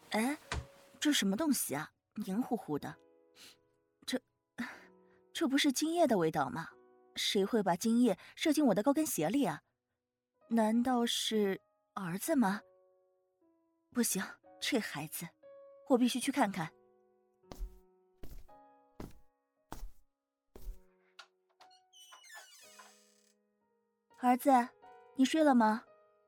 哎，这什么东西啊？黏糊糊的。这不是精液的味道吗？谁会把精液射进我的高跟鞋里啊？难道是儿子吗？不行，这孩子，我必须去看看。儿子，你睡了吗？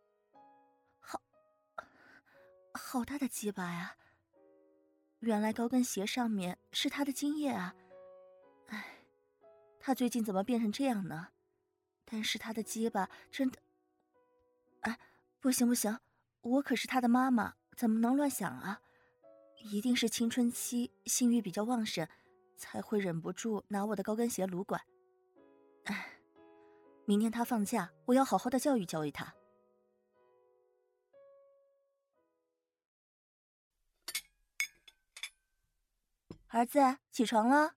好大的鸡巴呀！原来高跟鞋上面是他的精液啊！哎，他最近怎么变成这样呢？但是他的鸡巴真的……哎，不行不行，我可是他的妈妈，怎么能乱想啊？一定是青春期性欲比较旺盛，才会忍不住拿我的高跟鞋撸管。哎，明天他放假，我要好好的教育教育他。儿子，起床了。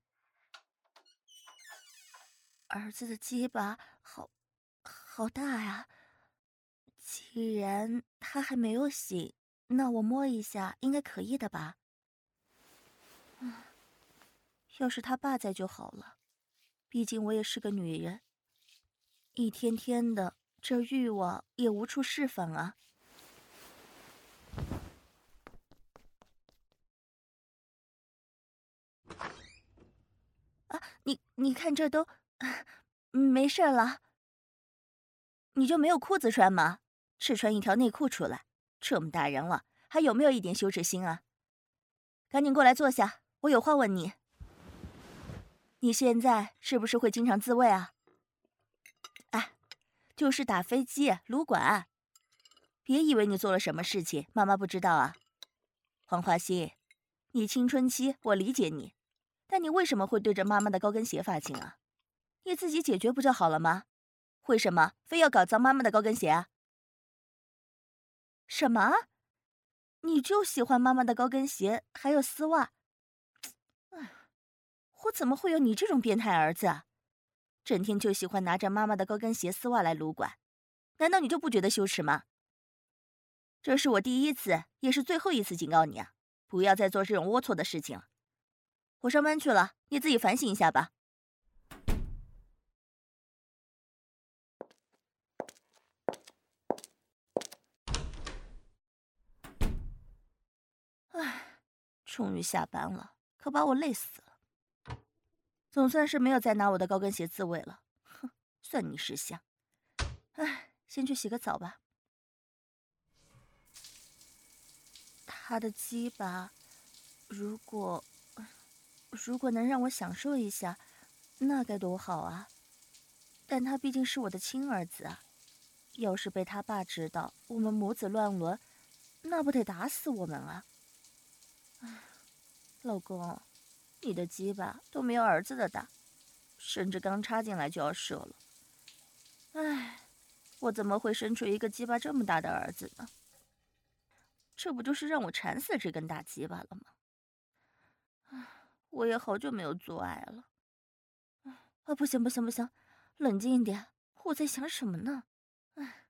儿子的鸡巴好大呀！既然他还没有醒，那我摸一下应该可以的吧？要是他爸在就好了，毕竟我也是个女人，一天天的这欲望也无处释放啊！啊，你看这都，没事了。你就没有裤子穿吗？只穿一条内裤出来，这么大人了，还有没有一点羞耻心啊？赶紧过来坐下，我有话问你。你现在是不是会经常自慰啊？哎，就是打飞机、撸管。别以为你做了什么事情，妈妈不知道啊。黄花心，你青春期，我理解你，但你为什么会对着妈妈的高跟鞋发情啊？你自己解决不就好了吗？为什么非要搞脏妈妈的高跟鞋啊？什么？你就喜欢妈妈的高跟鞋，还有丝袜？哎，我怎么会有你这种变态儿子啊？整天就喜欢拿着妈妈的高跟鞋、丝袜来撸管，难道你就不觉得羞耻吗？这是我第一次，也是最后一次警告你啊，不要再做这种龌龊的事情了。我上班去了，你自己反省一下吧。唉，终于下班了，可把我累死了。总算是没有再拿我的高跟鞋自慰了，哼，算你识相。唉，先去洗个澡吧。他的鸡巴，如果能让我享受一下，那该多好啊！但他毕竟是我的亲儿子啊，要是被他爸知道我们母子乱伦，那不得打死我们啊！唉，老公，你的鸡巴都没有儿子的大，甚至刚插进来就要射了。唉，我怎么会生出一个鸡巴这么大的儿子呢？这不就是让我馋死这根大鸡巴了吗？唉，我也好久没有做爱了。啊，不行不行不行，冷静一点，我在想什么呢？唉，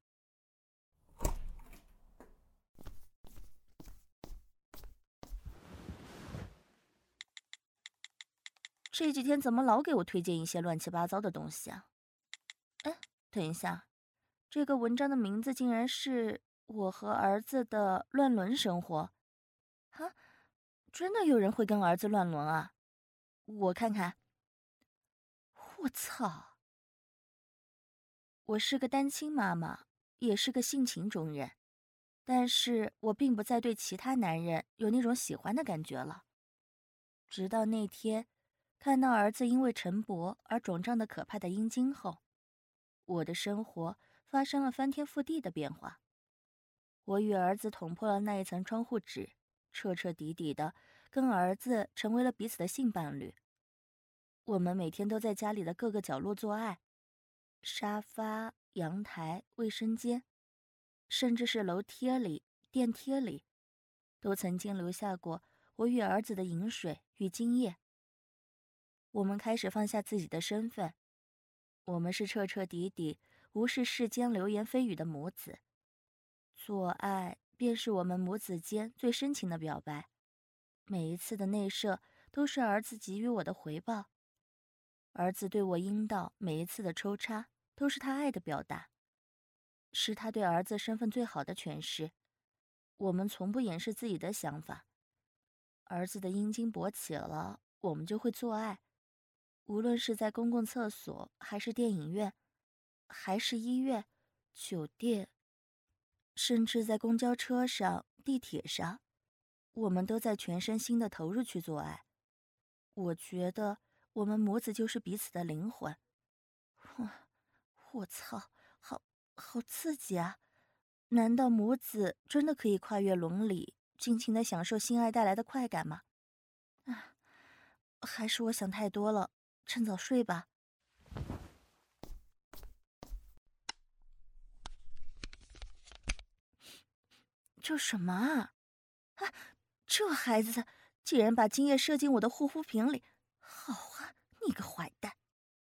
这几天怎么老给我推荐一些乱七八糟的东西啊？哎，等一下，这个文章的名字竟然是我和儿子的乱伦生活。哈，真的有人会跟儿子乱伦啊？我看看。我操！我是个单亲妈妈，也是个性情中人，但是我并不再对其他男人有那种喜欢的感觉了。直到那天，看到儿子因为晨勃而肿胀的可怕的阴茎后，我的生活发生了翻天覆地的变化。我与儿子捅破了那一层窗户纸，彻彻底底的跟儿子成为了彼此的性伴侣。我们每天都在家里的各个角落做爱，沙发、阳台、卫生间，甚至是楼梯里、电梯里，都曾经留下过我与儿子的饮水与精液。我们开始放下自己的身份，我们是彻彻底底无视世间流言蜚语的母子，做爱便是我们母子间最深情的表白。每一次的内射都是儿子给予我的回报，儿子对我阴道每一次的抽插都是他爱的表达，是他对儿子身份最好的诠释。我们从不掩饰自己的想法，儿子的阴茎勃起了，我们就会做爱，无论是在公共厕所，还是电影院，还是医院、酒店，甚至在公交车上、地铁上，我们都在全身心的投入去做爱。我觉得我们母子就是彼此的灵魂。我操，好刺激啊！难道母子真的可以跨越伦理，尽情的享受性爱带来的快感吗？啊，还是我想太多了，趁早睡吧。这什么啊？啊，这孩子竟然把精液射进我的护肤瓶里！好啊，你个坏蛋！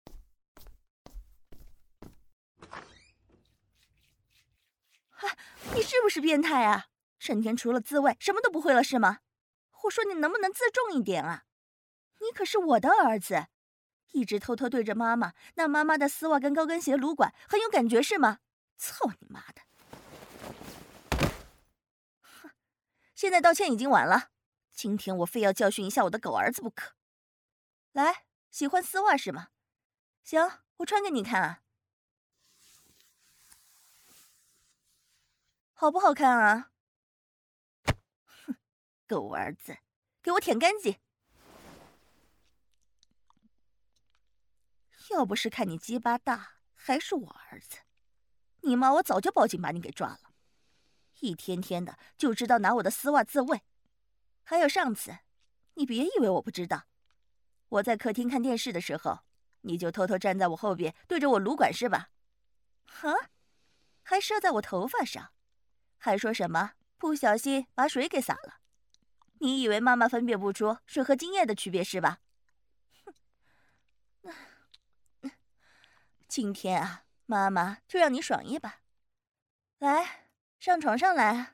你是不是变态啊？整天除了自慰什么都不会了是吗？我说你能不能自重一点啊？你可是我的儿子，一直偷偷对着妈妈，那妈妈的丝袜跟高跟鞋撸管很有感觉是吗？操你妈的！哼，现在道歉已经晚了，今天我非要教训一下我的狗儿子不可。来，喜欢丝袜是吗？行，我穿给你看啊，好不好看啊？哼，狗儿子，给我舔干净！要不是看你鸡巴大，还是我儿子，你妈我早就报警把你给抓了。一天天的就知道拿我的丝袜自慰。还有上次，你别以为我不知道，我在客厅看电视的时候，你就偷偷站在我后边对着我撸管是吧？啊，还射在我头发上，还说什么不小心把水给洒了。你以为妈妈分辨不出水和精液的区别是吧？今天啊，妈妈就让你爽一把。来，上床上来。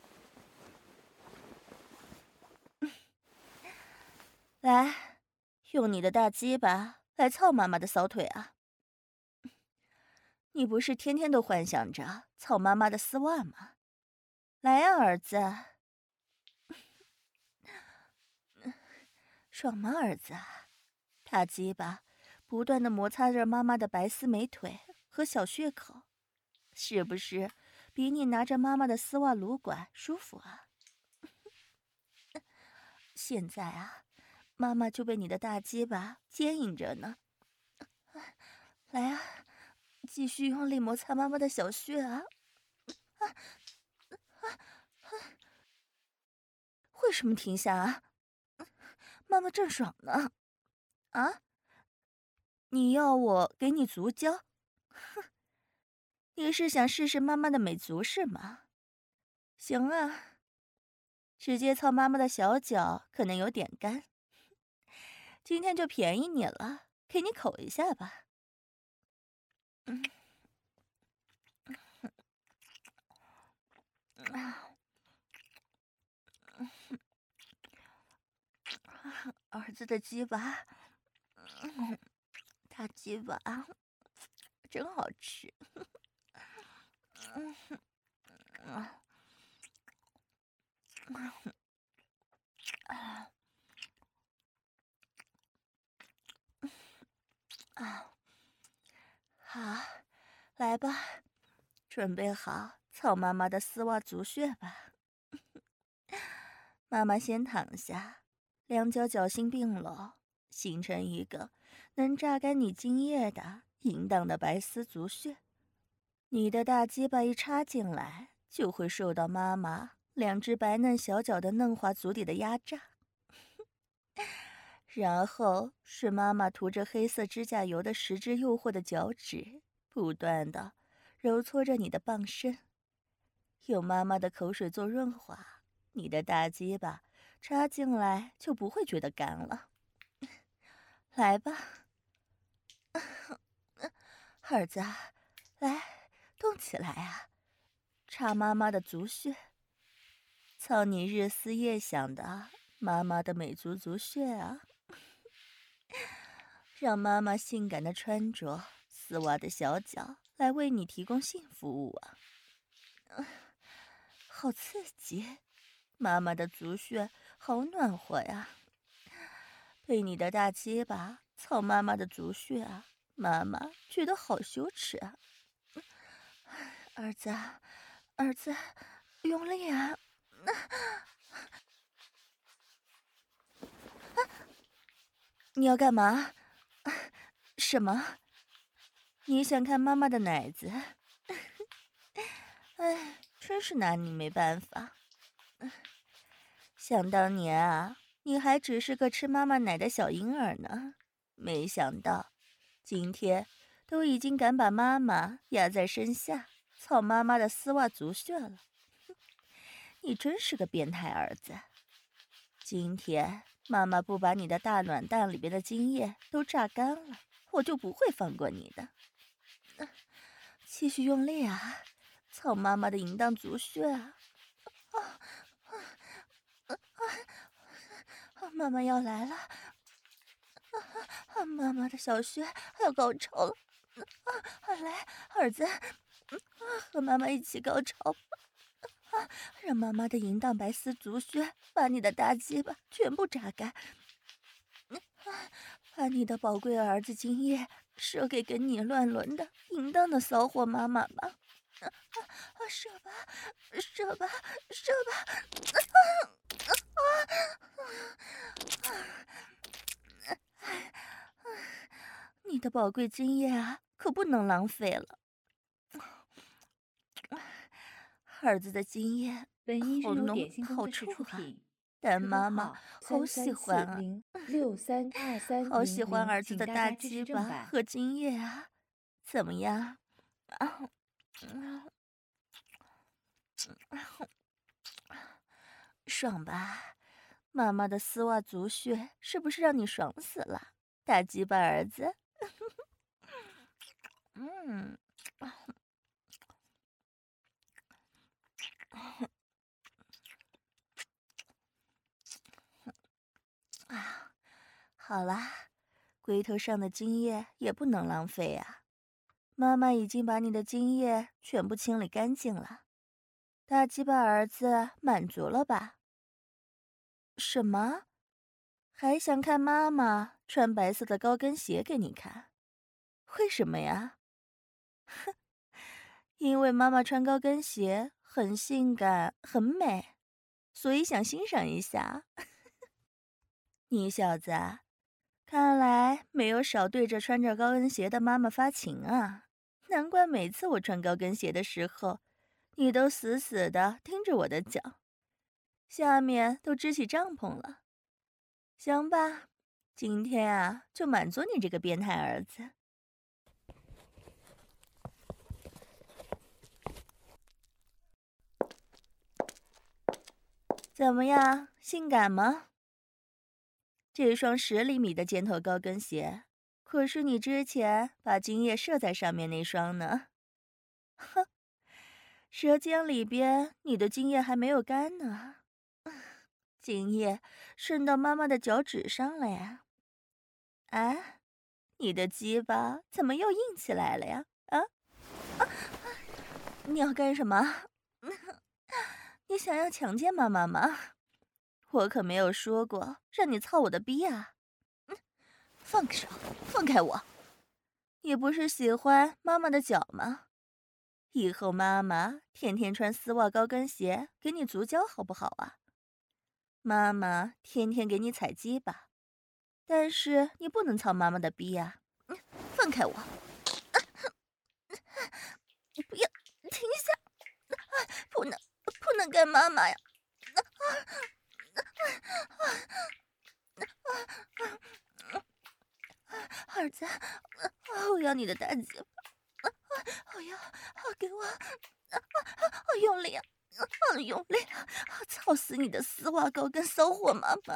来，用你的大鸡巴来操妈妈的骚腿啊！你不是天天都幻想着操妈妈的丝袜吗？来呀，儿子，爽吗，儿子？大鸡巴不断的摩擦着妈妈的白丝美腿和小穴口，是不是比你拿着妈妈的丝袜撸管舒服啊？现在啊，妈妈就被你的大鸡巴牵引着呢。来啊，继续用力摩擦妈妈的小穴啊！为什么停下啊？妈妈正爽呢。啊？你要我给你足交？哼，你是想试试妈妈的美足是吗？行啊，直接操妈妈的小脚可能有点干，今天就便宜你了，给你口一下吧。嗯，儿子的鸡巴，大鸡巴，真好吃。好，来吧，准备好操妈妈的丝袜足穴吧。妈妈先躺下，两脚脚心并拢，形成一个能榨干你精液的淫荡的白丝足穴。你的大鸡巴一插进来，就会受到妈妈两只白嫩小脚的嫩滑足底的压榨。然后是妈妈涂着黑色指甲油的十指诱惑的脚趾，不断的揉搓着你的棒身，用妈妈的口水做润滑，你的大鸡巴插进来就不会觉得干了。来吧，儿子，来，动起来啊！插妈妈的足穴， 操你日思夜想的妈妈的美足足穴啊！让妈妈性感的穿着丝袜的小脚来为你提供性服务啊！好刺激，妈妈的足穴好暖和呀！被你的大鸡巴操妈妈的足穴啊，妈妈觉得好羞耻啊！儿子，儿子，用力啊！你要干嘛？什么？你想看妈妈的奶子？哎，真是拿你没办法。想当年啊，你还只是个吃妈妈奶的小婴儿呢，没想到今天都已经敢把妈妈压在身下，操妈妈的丝袜足穴了。你真是个变态儿子！今天妈妈不把你的大卵蛋里边的精液都榨干了，我就不会放过你的。继续用力啊，操妈妈的淫荡足穴啊！妈妈要来了！妈妈的小穴要高潮了！来，儿子，和妈妈一起高潮！让妈妈的淫荡白丝足穴把你的大鸡巴全部榨干，把你的宝贵儿子精液射给跟你乱伦的淫荡的骚货妈妈吧！射吧，射吧，射吧！你的宝贵精液啊，可不能浪费了。儿子的精液本音是由好浓点心工好作室臭啊， 出品， 但客服妈妈号好喜欢啊， 好喜欢 33406300， 儿子的大请大家支鸡巴持正版。 和精液啊，怎么样？爽吧？妈妈的丝袜足穴是不是让你爽死了？大鸡巴儿子。嗯，啊，好啦，龟头上的精液也不能浪费啊。妈妈已经把你的精液全部清理干净了，大鸡巴儿子满足了吧？什么？还想看妈妈穿白色的高跟鞋给你看？为什么呀？哼，因为妈妈穿高跟鞋很性感、很美，所以想欣赏一下。你小子，看来没有少对着穿着高跟鞋的妈妈发情啊！难怪每次我穿高跟鞋的时候，你都死死的盯着我的脚，下面都支起帐篷了。行吧，今天啊，就满足你这个变态儿子。怎么样，性感吗？这双10厘米的尖头高跟鞋，可是你之前把精液射在上面那双呢。哼，舌尖里边你的精液还没有干呢，精液渗到妈妈的脚趾上了呀。啊，你的鸡巴怎么又硬起来了呀？啊，你要干什么？你想要强奸妈妈吗？我可没有说过让你操我的逼啊！放手，放开我！你不是喜欢妈妈的脚吗？以后妈妈天天穿丝袜高跟鞋给你足交好不好啊？妈妈天天给你踩鸡巴，但是你不能操妈妈的逼呀！放开我！你不要，停下！不能，不能干妈妈呀！儿子，我要你的大鸡巴！我要，给我，用力啊！用力！操死你的丝袜高跟骚货妈妈！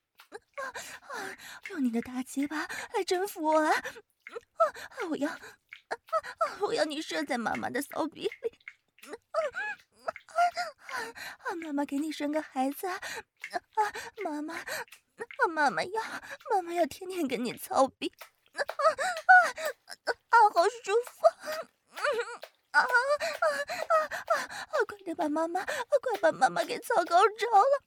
用你的大鸡巴来征服我啊！我要，我要你射在妈妈的骚逼里！ 妈妈给你生个孩子啊，妈妈，妈妈要天天跟你操逼，好舒服，快点把妈妈，快把妈妈给操高潮了，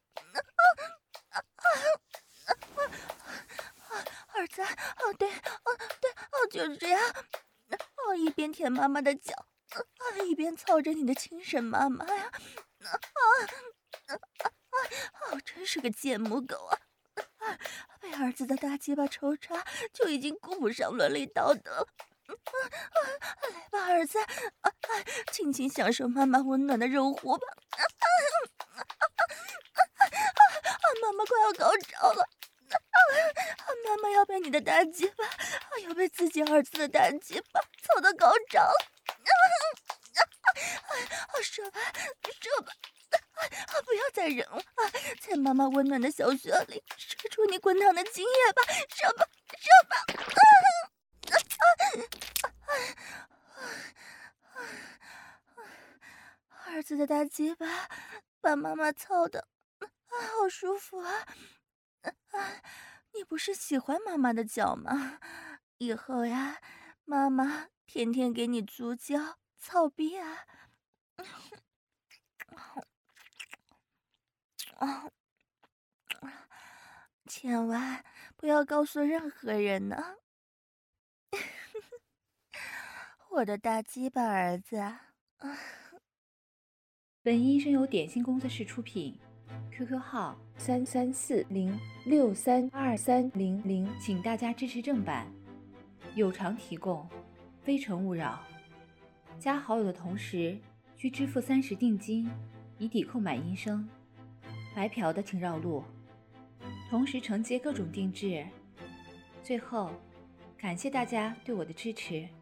儿子，对，就是这样，一边舔妈妈的脚，一边操着你的亲生妈妈呀，真是个贱母狗啊！被儿子的大鸡巴抽插就已经顾不上伦理道德了。来吧，儿子，尽情享受妈妈温暖的肉乎吧。妈妈快要高潮了，妈妈要被你的大鸡巴，要被自己儿子的大鸡巴操到高潮了。射吧，不要再忍了，在妈妈温暖的小穴里射出你滚烫的精液吧，射吧！儿子的大鸡巴把妈妈操的，好舒服啊！你不是喜欢妈妈的脚吗？以后呀，妈妈天天给你足脚操逼啊！千万不要告诉任何人呢！我的大鸡巴儿子啊！ 本音声由点心工作室出品 ，QQ 号3340632300，请大家支持正版，有偿提供，非诚勿扰。加好友的同时需支付30定金，以抵购买音声。白嫖的请绕路，同时承接各种定制。最后，感谢大家对我的支持。